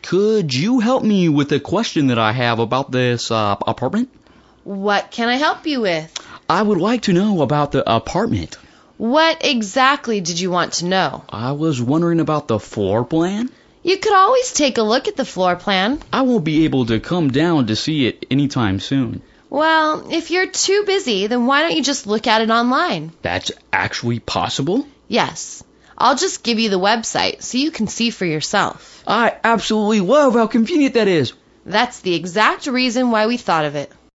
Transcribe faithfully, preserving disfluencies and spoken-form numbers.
Could you help me with a question that I have about this uh, apartment? What can I help you with? I would like to know about the apartment. What exactly did you want to know? I was wondering about the floor plan. You could always take a look at the floor plan. I won't be able to come down to see it anytime soon. Well, if you're too busy, then why don't you just look at it online? That's actually possible? Yes. I'll just give you the website so you can see for yourself. I absolutely love how convenient that is. That's the exact reason why we thought of it.